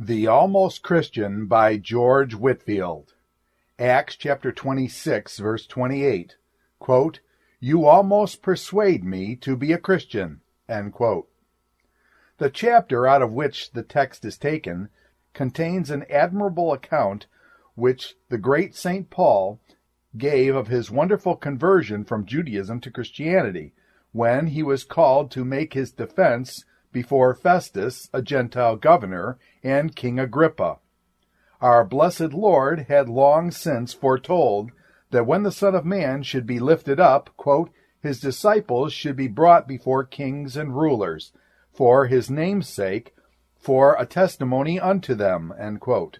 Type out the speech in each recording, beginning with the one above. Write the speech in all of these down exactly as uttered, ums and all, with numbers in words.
The Almost Christian by George Whitefield. Acts chapter twenty-six, verse twenty-eight. Quote, "You almost persuade me to be a Christian." End quote. The chapter out of which the text is taken contains an admirable account which the great Saint Paul gave of his wonderful conversion from Judaism to Christianity, when he was called to make his defense before Festus, a Gentile governor, and King Agrippa. Our blessed Lord had long since foretold that when the Son of Man should be lifted up, quote, his disciples should be brought before kings and rulers, for his name's sake, for a testimony unto them, end quote.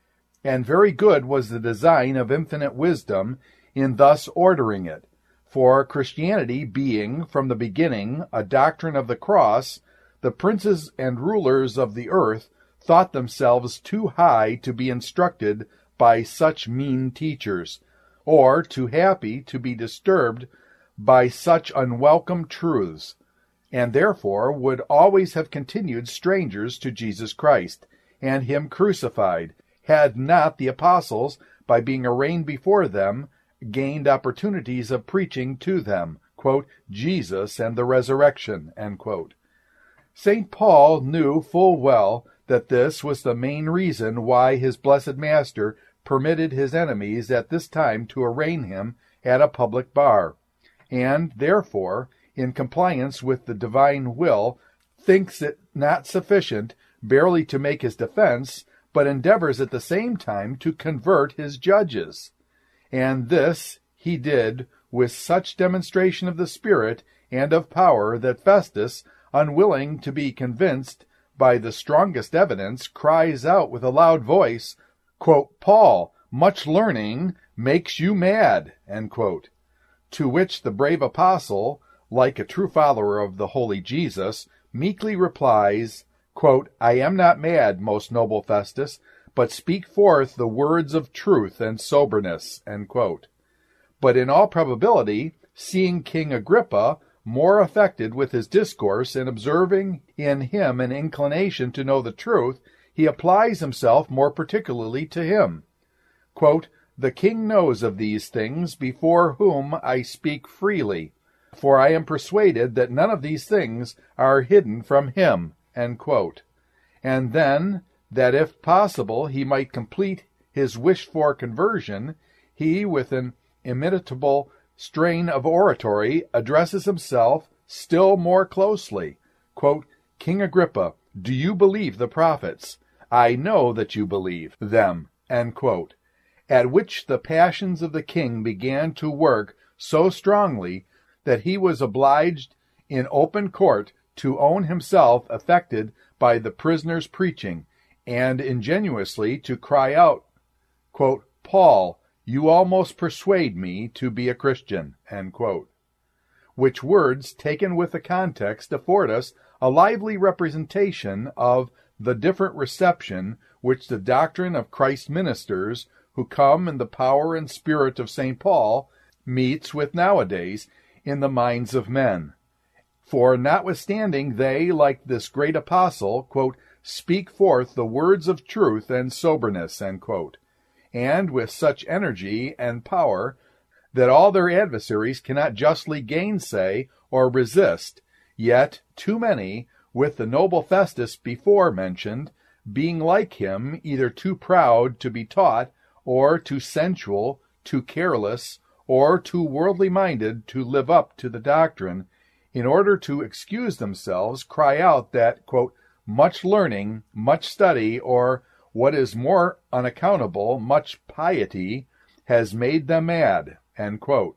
And very good was the design of infinite wisdom in thus ordering it, for Christianity being, from the beginning, a doctrine of the cross, the princes and rulers of the earth thought themselves too high to be instructed by such mean teachers, or too happy to be disturbed by such unwelcome truths, and therefore would always have continued strangers to Jesus Christ, and him crucified, had not the apostles, by being arraigned before them, gained opportunities of preaching to them, quote, Jesus and the resurrection, end quote. Saint Paul knew full well that this was the main reason why his blessed Master permitted his enemies at this time to arraign him at a public bar, and therefore, in compliance with the divine will, thinks it not sufficient barely to make his defense, but endeavors at the same time to convert his judges. And this he did with such demonstration of the Spirit and of power that Festus, unwilling to be convinced by the strongest evidence, cries out with a loud voice, quote, Paul, much learning makes you mad, end quote. To which the brave apostle, like a true follower of the holy Jesus, meekly replies, quote, I am not mad, most noble Festus, but speak forth the words of truth and soberness, end quote. But in all probability, seeing King Agrippa more affected with his discourse, and observing in him an inclination to know the truth, he applies himself more particularly to him. Quote, the king knows of these things, before whom I speak freely, for I am persuaded that none of these things are hidden from him, end quote. And then, that if possible he might complete his wished-for conversion, he, with an imitable strain of oratory, addresses himself still more closely. Quote, King Agrippa, do you believe the prophets? I know that you believe them, end quote. At which the passions of the king began to work so strongly that he was obliged in open court to own himself affected by the prisoner's preaching, and ingenuously to cry out, quote, Paul, you almost persuade me to be a Christian, end quote. Which words, taken with the context, afford us a lively representation of the different reception which the doctrine of Christ's ministers, who come in the power and spirit of Saint Paul, meets with nowadays in the minds of men. For notwithstanding they, like this great apostle, quote, speak forth the words of truth and soberness, end quote, and with such energy and power that all their adversaries cannot justly gainsay or resist, yet too many, with the noble Festus before mentioned, being like him, either too proud to be taught, or too sensual, too careless, or too worldly-minded to live up to the doctrine, in order to excuse themselves, cry out that, quote, much learning, much study, or, what is more unaccountable, much piety, has made them mad, end quote.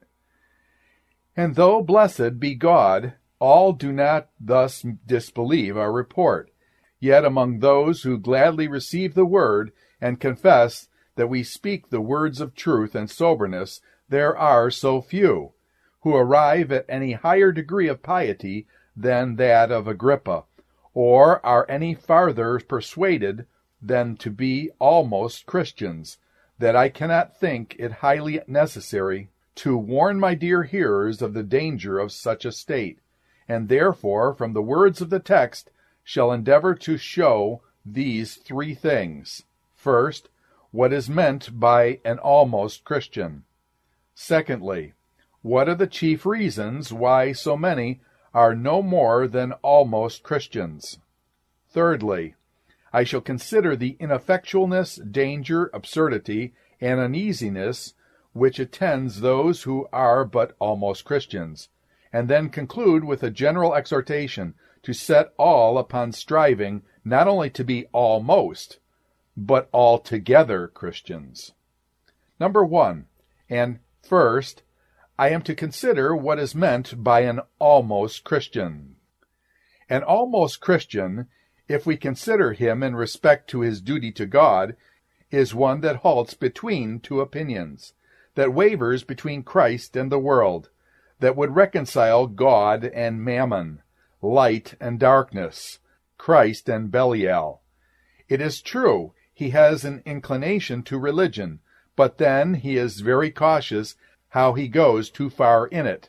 And though blessed be God, all do not thus disbelieve our report, yet among those who gladly receive the word and confess that we speak the words of truth and soberness, there are so few, who arrive at any higher degree of piety than that of Agrippa, or are any farther persuaded than to be almost Christians, that I cannot think it highly necessary to warn my dear hearers of the danger of such a state, and therefore from the words of the text shall endeavor to show these three things. First, what is meant by an almost Christian. Secondly, what are the chief reasons why so many are no more than almost Christians? Thirdly, I shall consider the ineffectualness, danger, absurdity, and uneasiness which attends those who are but almost Christians, and then conclude with a general exhortation to set all upon striving not only to be almost, but altogether Christians. Number one, and first, I am to consider what is meant by an almost Christian. An almost Christian, if we consider him in respect to his duty to God, is one that halts between two opinions, that wavers between Christ and the world, that would reconcile God and mammon, light and darkness, Christ and Belial. It is true, he has an inclination to religion, but then he is very cautious how he goes too far in it.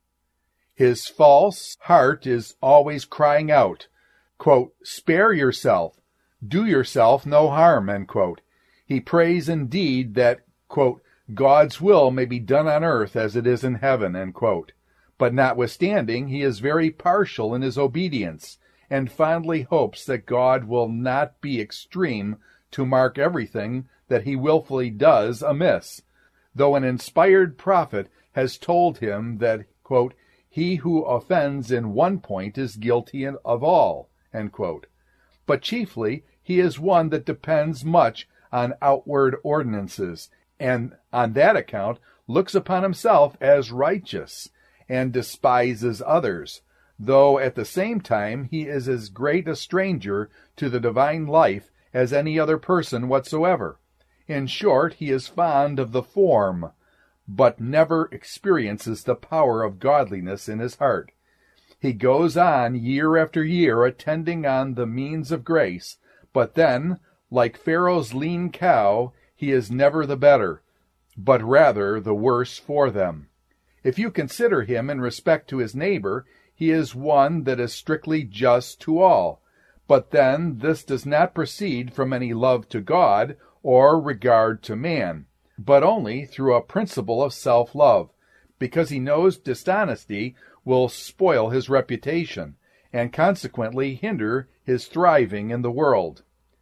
His false heart is always crying out, quote, "Spare yourself, do yourself no harm," end quote. He prays indeed that, quote, "God's will may be done on earth as it is in heaven," end quote. But notwithstanding, he is very partial in his obedience, and fondly hopes that God will not be extreme to mark everything that he willfully does amiss, though an inspired prophet has told him that, quote, "He who offends in one point is guilty of all," end quote. But chiefly he is one that depends much on outward ordinances, and on that account looks upon himself as righteous, and despises others, though at the same time he is as great a stranger to the divine life as any other person whatsoever. In short, he is fond of the form, but never experiences the power of godliness in his heart. He goes on year after year attending on the means of grace, but then, like Pharaoh's lean cow, he is never the better, but rather the worse for them. If you consider him in respect to his neighbor, he is one that is strictly just to all, but then this does not proceed from any love to God or regard to man, but only through a principle of self-love, because he knows dishonesty will spoil his reputation, and consequently hinder his thriving in the world.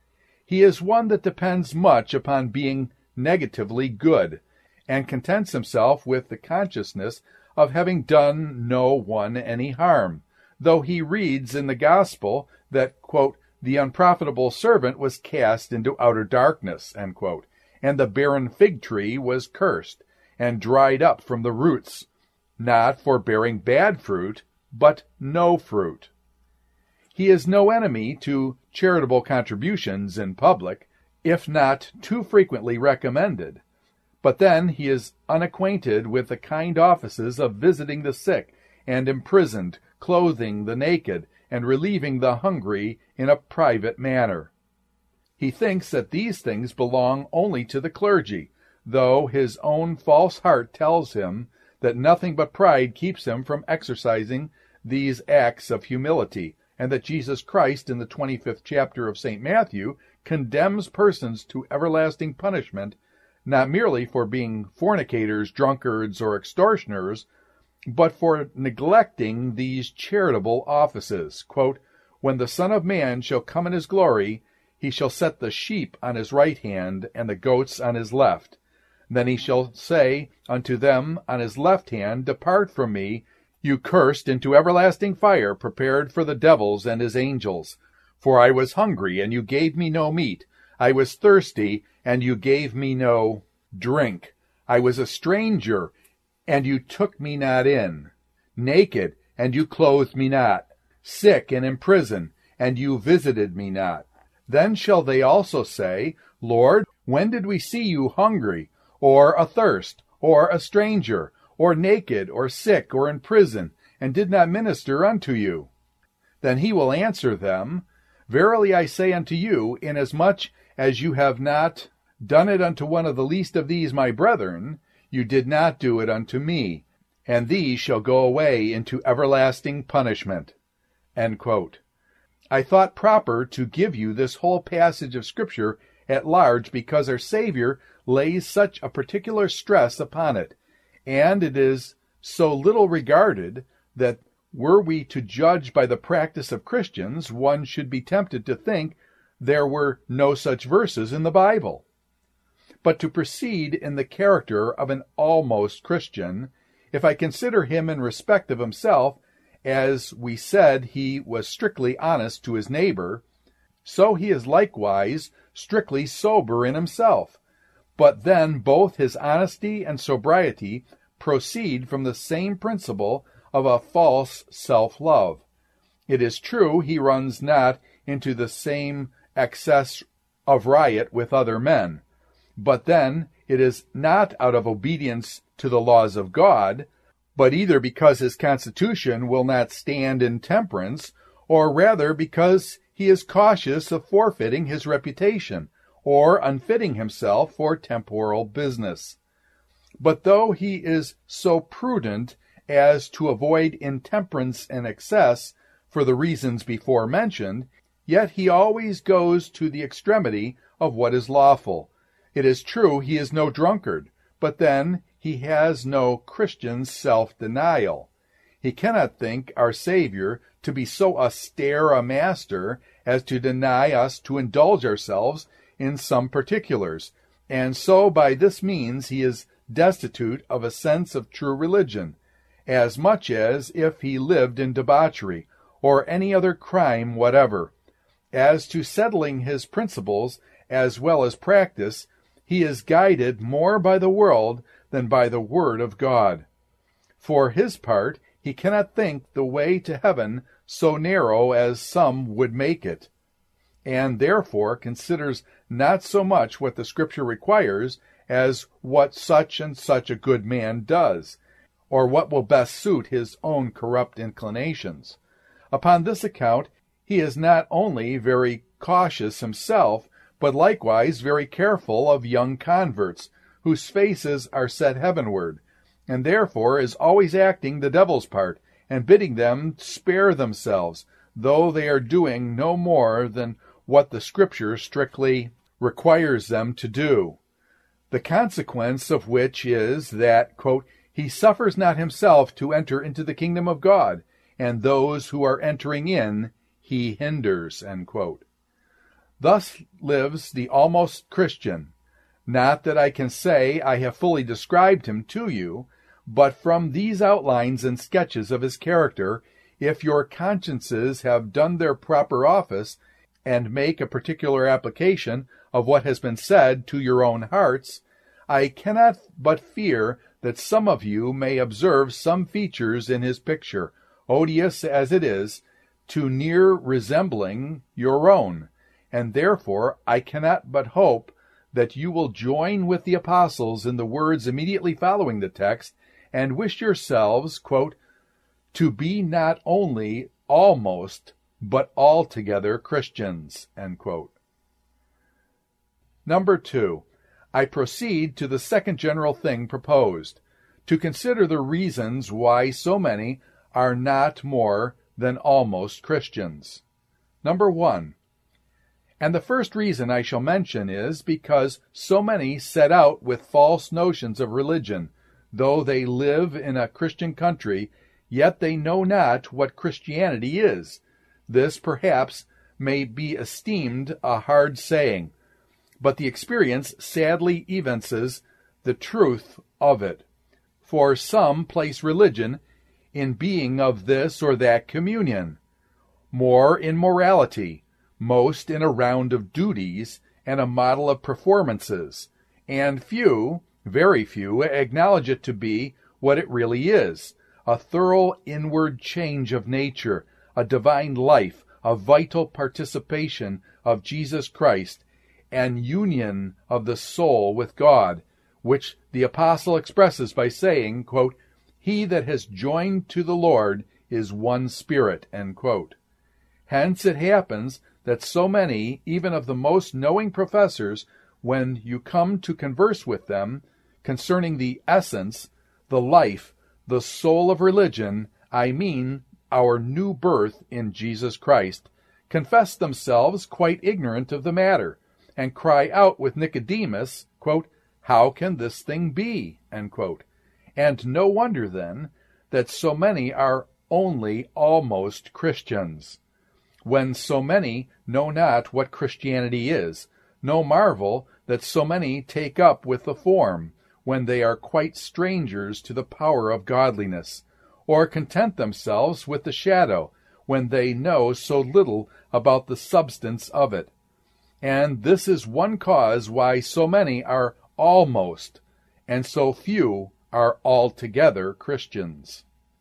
He is one that depends much upon being negatively good, and contents himself with the consciousness of having done no one any harm, though he reads in the gospel that, quote, "The unprofitable servant was cast into outer darkness," end quote, and the barren fig tree was cursed, and dried up from the roots, not for bearing bad fruit, but no fruit. He is no enemy to charitable contributions in public, if not too frequently recommended. But then he is unacquainted with the kind offices of visiting the sick and imprisoned, clothing the naked, and relieving the hungry in a private manner. He thinks that these things belong only to the clergy, though his own false heart tells him that nothing but pride keeps him from exercising these acts of humility, and that Jesus Christ, in the twenty-fifth chapter of Saint Matthew, condemns persons to everlasting punishment, not merely for being fornicators, drunkards, or extortioners, but for neglecting these charitable offices. Quote, "When the Son of Man shall come in his glory, he shall set the sheep on his right hand, and the goats on his left. Then he shall say unto them on his left hand, Depart from me, you cursed, into everlasting fire, prepared for the devils and his angels. For I was hungry, and you gave me no meat. I was thirsty, and you gave me no drink. I was a stranger, and you took me not in. Naked, and you clothed me not. Sick and in prison, and you visited me not. Then shall they also say, Lord, when did we see you hungry, or athirst, or a stranger, or naked, or sick, or in prison, and did not minister unto you? Then he will answer them, Verily I say unto you, inasmuch as you have not done it unto one of the least of these my brethren, you did not do it unto me, and these shall go away into everlasting punishment." End quote. I thought proper to give you this whole passage of Scripture at large because our Savior lays such a particular stress upon it, and it is so little regarded that were we to judge by the practice of Christians, one should be tempted to think there were no such verses in the Bible. But to proceed in the character of an almost Christian, if I consider him in respect of himself, as we said he was strictly honest to his neighbor, so he is likewise strictly sober in himself. But then both his honesty and sobriety proceed from the same principle of a false self-love. It is true he runs not into the same excess of riot with other men, but then it is not out of obedience to the laws of God, but either because his constitution will not stand in temperance, or rather because he is cautious of forfeiting his reputation, or unfitting himself for temporal business. But though he is so prudent as to avoid intemperance and excess for the reasons before mentioned, yet he always goes to the extremity of what is lawful. It is true he is no drunkard, but then he has no Christian self-denial. He cannot think our Savior to be so austere a master as to deny us to indulge ourselves in some particulars, and so by this means he is destitute of a sense of true religion, as much as if he lived in debauchery, or any other crime whatever. As to settling his principles as well as practice, he is guided more by the world than by the word of God. For his part, he cannot think the way to heaven so narrow as some would make it, and therefore considers not so much what the Scripture requires as what such and such a good man does, or what will best suit his own corrupt inclinations. Upon this account, he is not only very cautious himself, but likewise very careful of young converts, whose faces are set heavenward, and therefore is always acting the devil's part, and bidding them spare themselves, though they are doing no more than what the Scripture strictly requires them to do. The consequence of which is that, quote, he suffers not himself to enter into the kingdom of God, and those who are entering in he hinders, end quote. Thus lives the almost Christian. Not that I can say I have fully described him to you, but from these outlines and sketches of his character, if your consciences have done their proper office, and make a particular application of what has been said to your own hearts, I cannot but fear that some of you may observe some features in his picture, odious as it is, to near resembling your own, and therefore I cannot but hope that you will join with the apostles in the words immediately following the text, and wish yourselves, quote, to be not only almost, but altogether Christians, end quote. Number two, I proceed to the second general thing proposed, to consider the reasons why so many are not more than almost Christians. Number one, and the first reason I shall mention is because so many set out with false notions of religion, though they live in a Christian country, yet they know not what Christianity is. This, perhaps, may be esteemed a hard saying, but the experience sadly evinces the truth of it. For some place religion in being of this or that communion, more in morality, most in a round of duties and a model of performances, and few, very few, acknowledge it to be what it really is, a thorough inward change of nature, a divine life, a vital participation of Jesus Christ, and union of the soul with God, which the apostle expresses by saying, quote, he that has joined to the Lord is one spirit, end quote. Hence it happens that so many, even of the most knowing professors, when you come to converse with them concerning the essence, the life, the soul of religion, I mean our new birth in Jesus Christ, confess themselves quite ignorant of the matter, and cry out with Nicodemus, quote, "How can this thing be?" End quote. And no wonder, then, that so many are only almost Christians. When so many know not what Christianity is, no marvel that so many take up with the form, when they are quite strangers to the power of godliness, or content themselves with the shadow, when they know so little about the substance of it. And this is one cause why so many are almost, and so few are altogether Christians.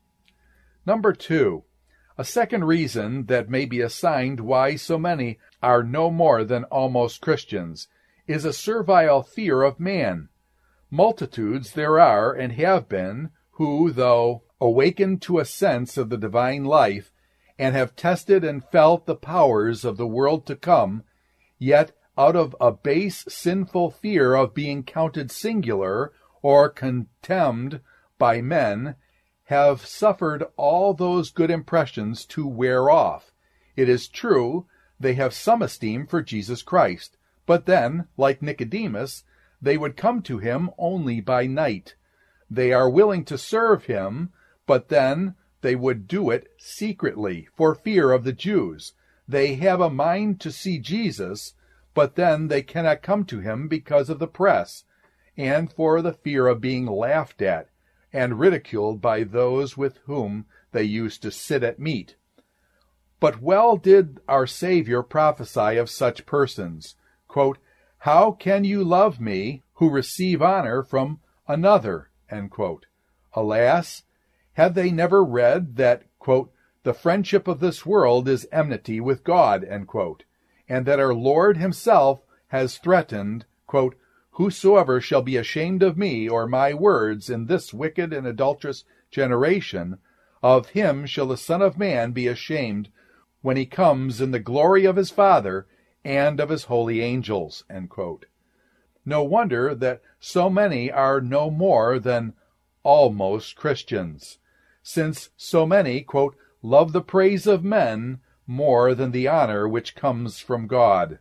Number two, a second reason that may be assigned why so many are no more than almost Christians is a servile fear of man. Multitudes there are and have been who, though awakened to a sense of the divine life, and have tested and felt the powers of the world to come, yet out of a base sinful fear of being counted singular or contemned by men, have suffered all those good impressions to wear off. It is true, they have some esteem for Jesus Christ, but then, like Nicodemus, they would come to him only by night. They are willing to serve him, but then they would do it secretly, for fear of the Jews. They have a mind to see Jesus, but then they cannot come to him because of the press, and for the fear of being laughed at and ridiculed by those with whom they used to sit at meat. But well did our Savior prophesy of such persons, quote, "How can you love me who receive honor from another?" End quote. Alas, have they never read that, quote, "The friendship of this world is enmity with God," end quote, and that our Lord himself has threatened, quote, "Whosoever shall be ashamed of me or my words in this wicked and adulterous generation, of him shall the Son of Man be ashamed when he comes in the glory of his Father and of his holy angels." End quote. No wonder that so many are no more than almost Christians, since so many, quote, "love the praise of men more than the honor which comes from God."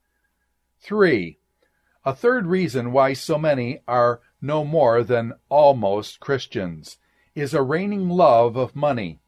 Three. A third reason why so many are no more than almost Christians is a reigning love of money.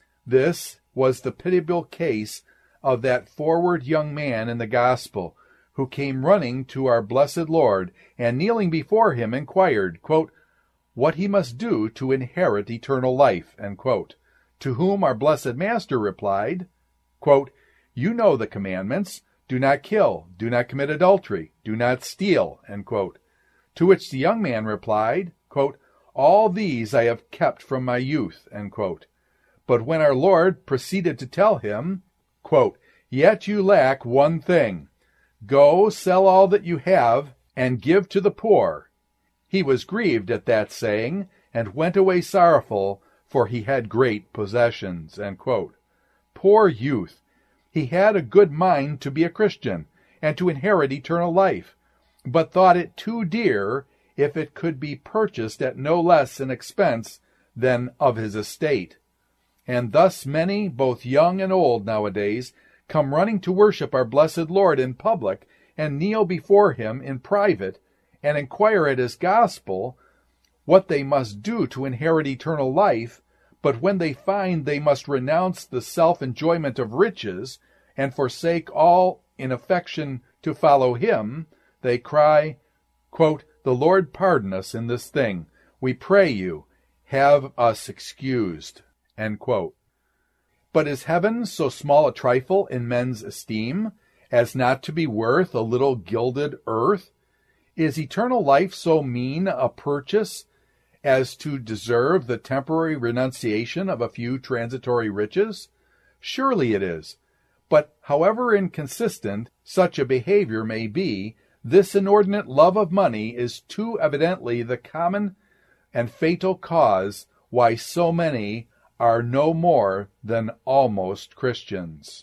This was the pitiable case of that forward young man in the gospel, who came running to our blessed Lord, and kneeling before him inquired, quote, what he must do to inherit eternal life, end quote. To whom our blessed Master replied, quote, "You know the commandments. Do not kill, do not commit adultery, do not steal," end quote. To which the young man replied, quote, "All these I have kept from my youth," end quote. But when our Lord proceeded to tell him, quote, "Yet you lack one thing. Go, sell all that you have, and give to the poor," he was grieved at that saying, and went away sorrowful, for he had great possessions, end quote. Poor youth! He had a good mind to be a Christian, and to inherit eternal life, but thought it too dear if it could be purchased at no less an expense than of his estate. And thus many, both young and old nowadays, come running to worship our blessed Lord in public, and kneel before him in private, and inquire at his gospel what they must do to inherit eternal life, but when they find they must renounce the self-enjoyment of riches, and forsake all in affection to follow him, they cry, quote, "The Lord pardon us in this thing. We pray you, have us excused," end quote. But is heaven so small a trifle in men's esteem, as not to be worth a little gilded earth? Is eternal life so mean a purchase as to deserve the temporary renunciation of a few transitory riches? Surely it is. But however inconsistent such a behavior may be, this inordinate love of money is too evidently the common and fatal cause why so many are no more than almost Christians.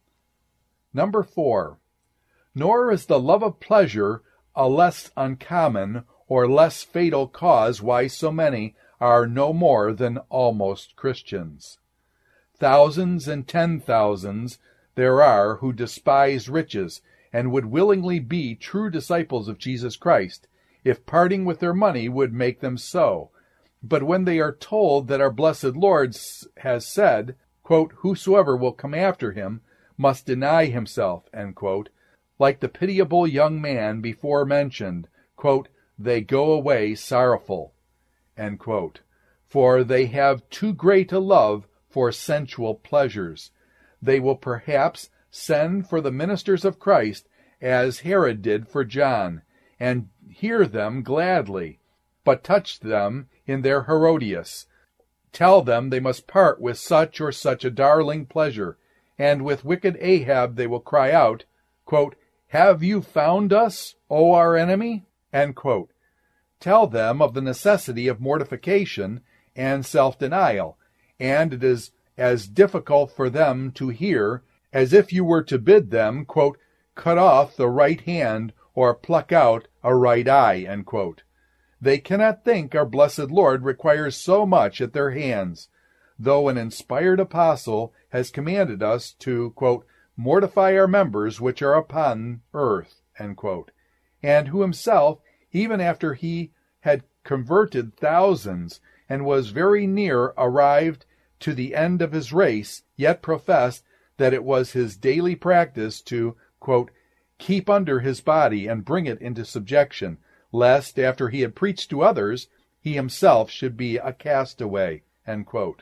Number four. Nor is the love of pleasure a less uncommon or less fatal cause why so many are no more than almost Christians. Thousands and ten thousands there are who despise riches, and would willingly be true disciples of Jesus Christ, if parting with their money would make them so. But when they are told that our blessed Lord has said, quote, "Whosoever will come after him must deny himself," end quote, like the pitiable young man before mentioned, quote, "they go away sorrowful," end quote, for they have too great a love for sensual pleasures. They will perhaps send for the ministers of Christ, as Herod did for John, and hear them gladly, but touch them in their Herodias. Tell them they must part with such or such a darling pleasure, and with wicked Ahab they will cry out, quote, "Have you found us, O our enemy?" End quote. Tell them of the necessity of mortification and self-denial, and it is as difficult for them to hear as if you were to bid them, quote, "cut off the right hand or pluck out a right eye," end quote. They cannot think our blessed Lord requires so much at their hands, though an inspired apostle has commanded us to, quote, "mortify our members which are upon earth," end quote, and who himself, even after he had converted thousands and was very near arrived to the end of his race, yet professed that it was his daily practice to, quote, "keep under his body and bring it into subjection, lest after he had preached to others, he himself should be a castaway," end quote.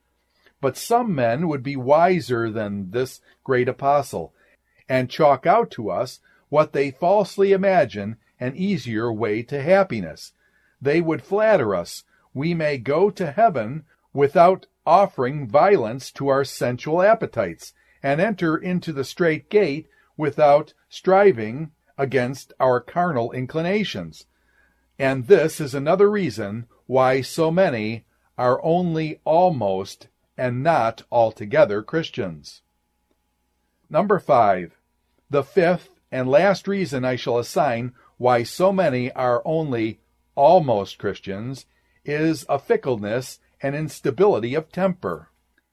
But some men would be wiser than this great apostle, and chalk out to us what they falsely imagine an easier way to happiness. They would flatter us we may go to heaven without offering violence to our sensual appetites, and enter into the strait gate without striving against our carnal inclinations. And this is another reason why so many are only almost and not altogether Christians. Number five, the fifth and last reason I shall assign why so many are only almost Christians is a fickleness and instability of temper.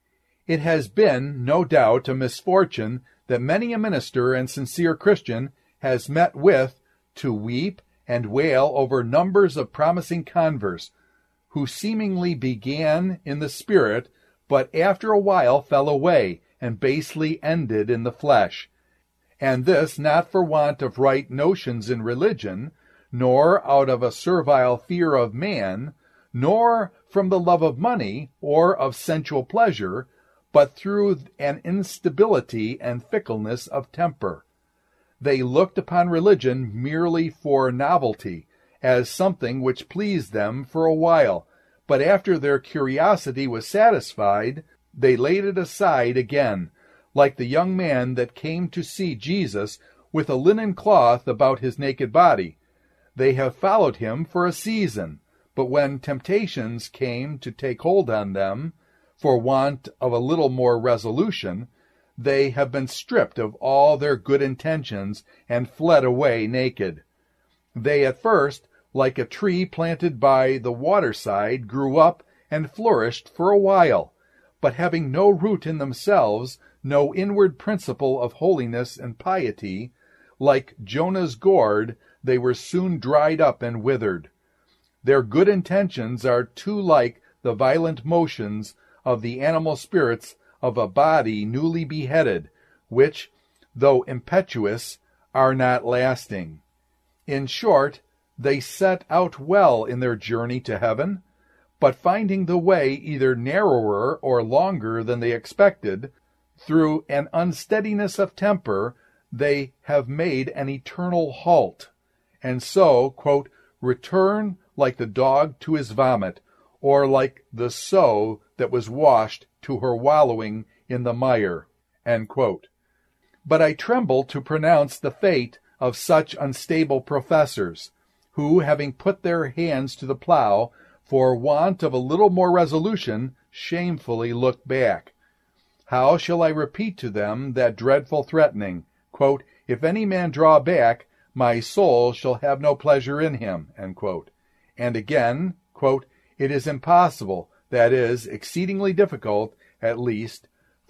It has been, no doubt, a misfortune that many a minister and sincere Christian has met with to weep and wail over numbers of promising converts who seemingly began in the spirit, but after a while fell away and basely ended in the flesh. And this not for want of right notions in religion, nor out of a servile fear of man, nor from the love of money or of sensual pleasure, but through an instability and fickleness of temper. They looked upon religion merely for novelty, as something which pleased them for a while, but after their curiosity was satisfied, they laid it aside again, like the young man that came to see Jesus with a linen cloth about his naked body. They have followed him for a season, but when temptations came to take hold on them, for want of a little more resolution, they have been stripped of all their good intentions and fled away naked. They at first, like a tree planted by the waterside, grew up and flourished for a while, but having no root in themselves, no inward principle of holiness and piety, like Jonah's gourd, they were soon dried up and withered. Their good intentions are too like the violent motions of the animal spirits of a body newly beheaded, which, though impetuous, are not lasting. In short, they set out well in their journey to heaven, but finding the way either narrower or longer than they expected, through an unsteadiness of temper, they have made an eternal halt, and so, quote, return like the dog to his vomit, or like the sow that was washed to her wallowing in the mire, end quote. But I tremble to pronounce the fate of such unstable professors, who, having put their hands to the plough, for want of a little more resolution, shamefully look back. How shall I repeat to them that dreadful threatening, quote, if any man draw back, my soul shall have no pleasure in him, end quote. And again, quote, it is impossible, that is, exceedingly difficult, at least,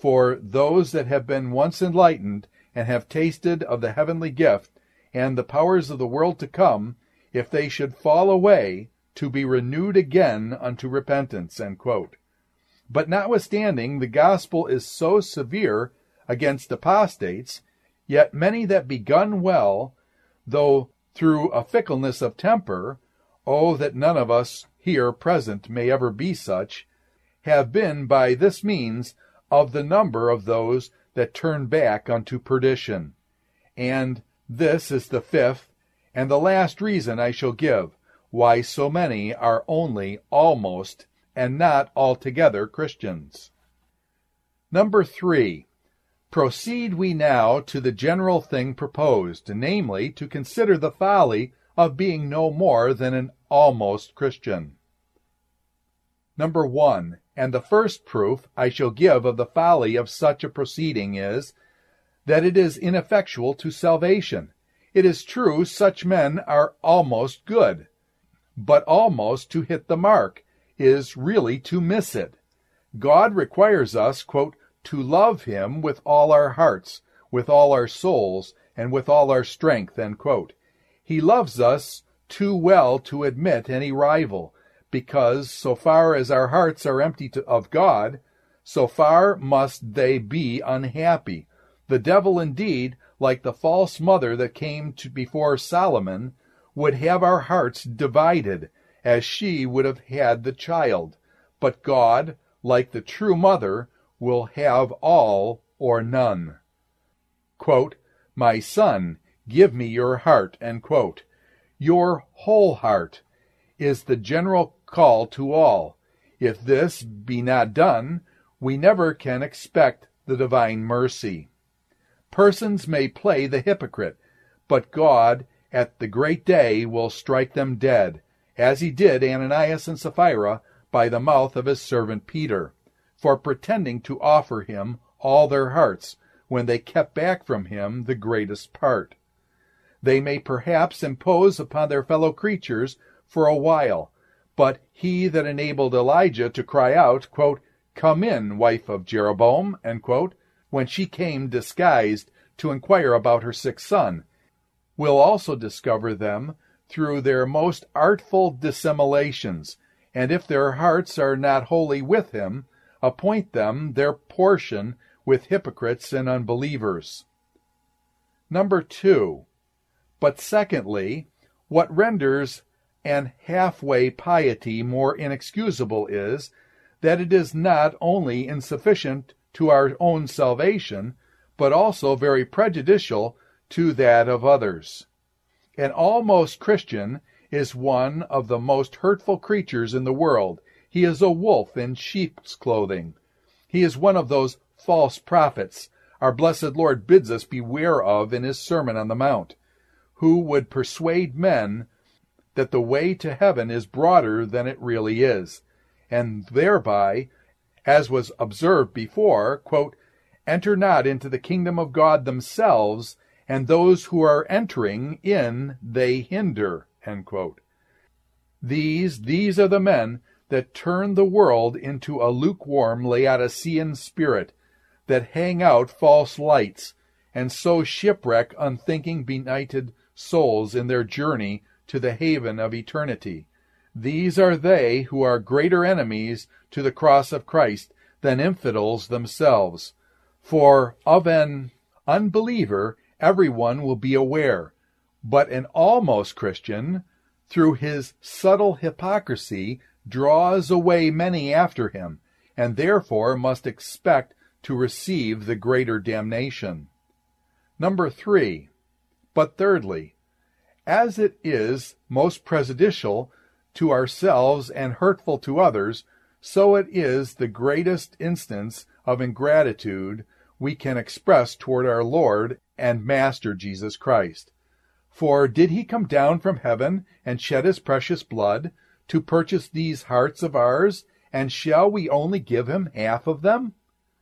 for those that have been once enlightened and have tasted of the heavenly gift and the powers of the world to come, if they should fall away, to be renewed again unto repentance." End quote. But notwithstanding the gospel is so severe against apostates, yet many that begun well, though through a fickleness of temper, oh, that none of us here present may ever be such, have been by this means of the number of those that turn back unto perdition. And this is the fifth and the last reason I shall give why so many are only almost and not altogether Christians. Number three. Proceed we now to the general thing proposed, namely, to consider the folly of being no more than an almost Christian. Number one, and the first proof I shall give of the folly of such a proceeding is, that it is ineffectual to salvation. It is true such men are almost good, but almost to hit the mark is really to miss it. God requires us, quote, to love him with all our hearts, with all our souls, and with all our strength, end quote. He loves us too well to admit any rival, because so far as our hearts are empty to, of God, so far must they be unhappy. The devil indeed, like the false mother that came to before Solomon, would have our hearts divided, as she would have had the child. But God, like the true mother, will have all or none. Quote, "My son, give me your heart," end quote. Your whole heart is the general call to all. If this be not done, we never can expect the divine mercy. Persons may play the hypocrite, but God at the great day will strike them dead, as he did Ananias and Sapphira by the mouth of his servant Peter, for pretending to offer him all their hearts, when they kept back from him the greatest part. They may perhaps impose upon their fellow creatures for a while, but he that enabled Elijah to cry out, quote, "Come in, wife of Jeroboam," end quote, when she came disguised to inquire about her sick son, will also discover them through their most artful dissimulations, and if their hearts are not wholly with him, appoint them their portion with hypocrites and unbelievers. Number two. But secondly, what renders an halfway piety more inexcusable is, that it is not only insufficient to our own salvation, but also very prejudicial to that of others. An almost Christian is one of the most hurtful creatures in the world. He is a wolf in sheep's clothing. He is one of those false prophets our blessed Lord bids us beware of in his Sermon on the Mount, who would persuade men that the way to heaven is broader than it really is, and thereby, as was observed before, quote, "enter not into the kingdom of God themselves, and those who are entering in they hinder," end quote. These, these are the men that turn the world into a lukewarm Laodicean spirit, that hang out false lights, and so shipwreck unthinking benighted souls in their journey to the haven of eternity. These are they who are greater enemies to the cross of Christ than infidels themselves. For of an unbeliever everyone will be aware, but an almost Christian, through his subtle hypocrisy, draws away many after him, and therefore must expect to receive the greater damnation. Number three. But thirdly, as it is most prejudicial to ourselves and hurtful to others, so it is the greatest instance of ingratitude we can express toward our Lord and Master Jesus Christ. For did he come down from heaven and shed his precious blood to purchase these hearts of ours, and shall we only give him half of them?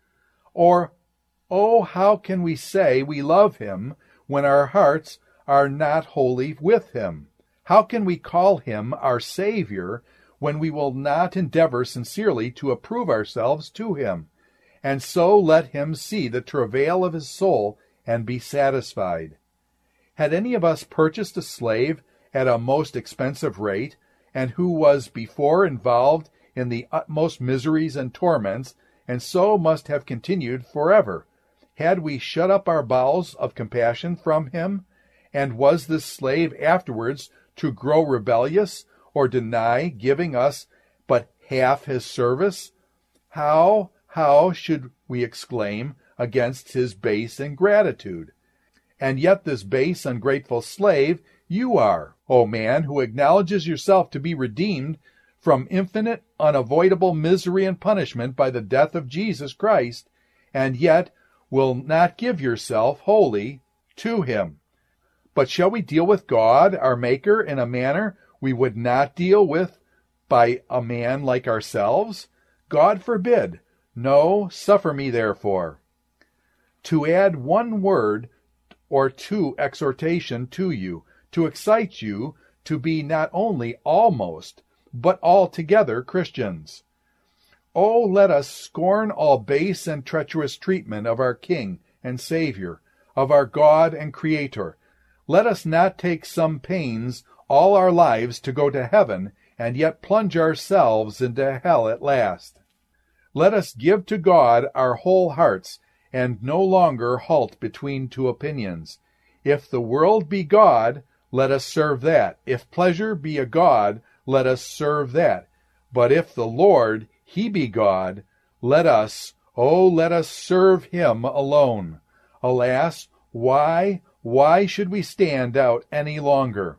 Or, oh, how can we say we love him when our hearts are not wholly with him? How can we call him our Savior when we will not endeavor sincerely to approve ourselves to him? and so let him see the travail of his soul and be satisfied. Had any of us purchased a slave at a most expensive rate, and who was before involved in the utmost miseries and torments, and so must have continued forever, had we shut up our bowels of compassion from him? And was this slave afterwards to grow rebellious, or deny giving us but half his service? How, how should we exclaim against his base ingratitude? And yet this base, ungrateful slave you are, O man, who acknowledges yourself to be redeemed from infinite, unavoidable misery and punishment by the death of Jesus Christ, and yet will not give yourself wholly to him. But shall we deal with God, our Maker, in a manner we would not deal with by a man like ourselves? God forbid. No, suffer me therefore to add one word or two exhortation to you, to excite you to be not only almost, but altogether Christians. Oh, let us scorn all base and treacherous treatment of our King and Savior, of our God and Creator. Let us not take some pains all our lives to go to heaven, and yet plunge ourselves into hell at last. Let us give to God our whole hearts, and no longer halt between two opinions. If the world be God, let us serve that. If pleasure be a god, let us serve that. But if the Lord, he be God, let us, oh, let us serve him alone. Alas, why, why should we stand out any longer?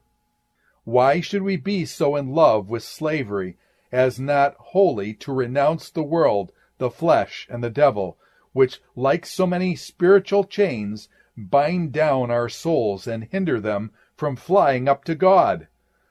Why should we be so in love with slavery as not wholly to renounce the world, the flesh, and the devil, which, like so many spiritual chains, bind down our souls and hinder them from flying up to God?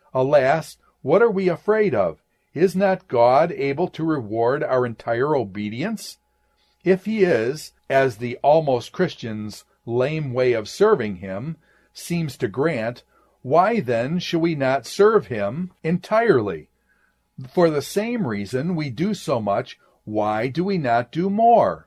Alas, what are we afraid of? Is not God able to reward our entire obedience? If he is, as the almost Christian's lame way of serving him seems to grant, why then should we not serve him entirely? For the same reason we do so much, why do we not do more?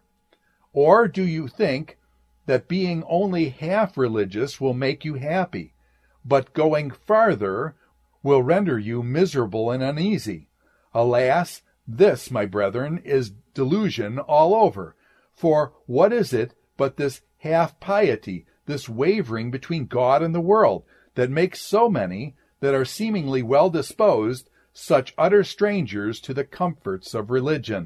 Or do you think that being only half religious will make you happy, but going farther will render you miserable and uneasy? Alas, this, my brethren, is delusion all over. For what is it but this half-piety, this wavering between God and the world, that makes so many that are seemingly well-disposed such utter strangers to the comforts of religion?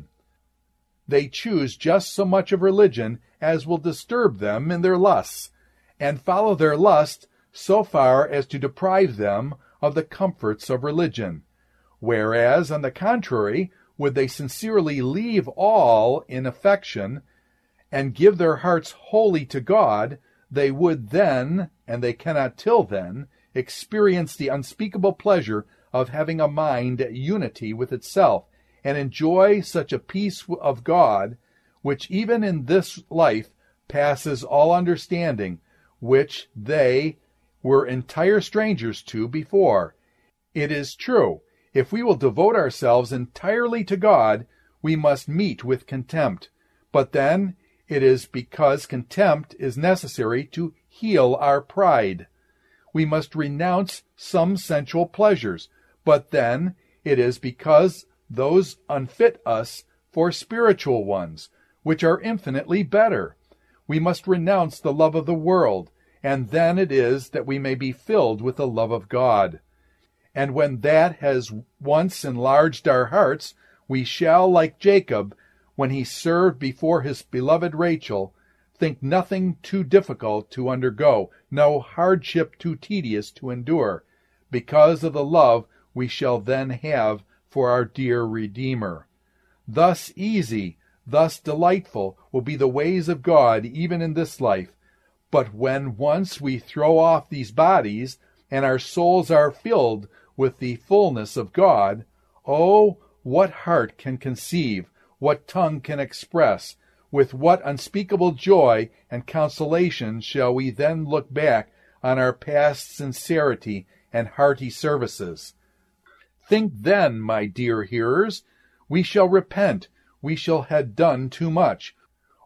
They choose just so much of religion as will disturb them in their lusts, and follow their lust so far as to deprive them of the comforts of religion. Whereas, on the contrary, would they sincerely leave all in affection, and give their hearts wholly to God, they would then, and they cannot till then, experience the unspeakable pleasure of having a mind at unity with itself, and enjoy such a peace of God, which even in this life passes all understanding, which they were entire strangers to before. It is true, if we will devote ourselves entirely to God, we must meet with contempt. But then it is because contempt is necessary to heal our pride. We must renounce some sensual pleasures, but then it is because those unfit us for spiritual ones, which are infinitely better. We must renounce the love of the world, and then it is that we may be filled with the love of God. And when that has once enlarged our hearts, we shall, like Jacob, when he served before his beloved Rachel, think nothing too difficult to undergo, no hardship too tedious to endure, because of the love we shall then have for our dear Redeemer. Thus easy, thus delightful will be the ways of God even in this life. But when once we throw off these bodies, and our souls are filled with the fullness of God, oh, what heart can conceive, what tongue can express, with what unspeakable joy and consolation shall we then look back on our past sincerity and hearty services? Think then, my dear hearers, we shall repent, we shall have done too much,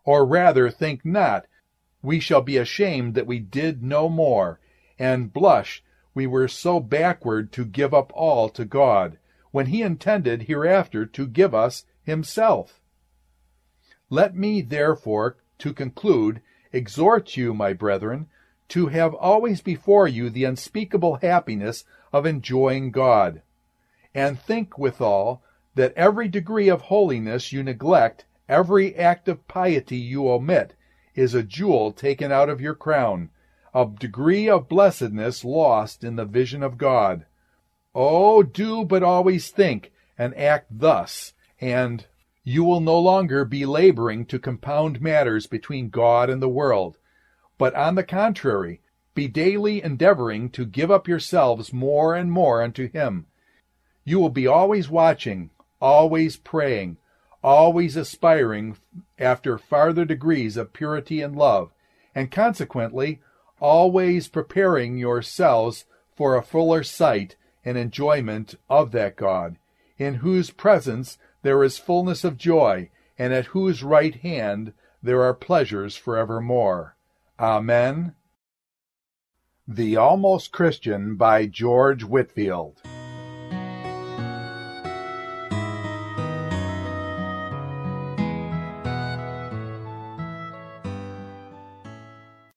Or rather think not, we shall be ashamed that we did no more, and blush we were so backward to give up all to God, when he intended hereafter to give us himself. Let me therefore, to conclude, exhort you, my brethren, to have always before you the unspeakable happiness of enjoying God. And think withal, that every degree of holiness you neglect, every act of piety you omit, is a jewel taken out of your crown, a degree of blessedness lost in the vision of God. Oh, do but always think and act thus, and you will no longer be laboring to compound matters between God and the world, but on the contrary, be daily endeavoring to give up yourselves more and more unto him. You will be always watching, always praying, always aspiring after farther degrees of purity and love, and consequently always preparing yourselves for a fuller sight and enjoyment of that God, in whose presence there is fullness of joy, and at whose right hand there are pleasures forevermore. Amen. The Almost Christian by George Whitefield.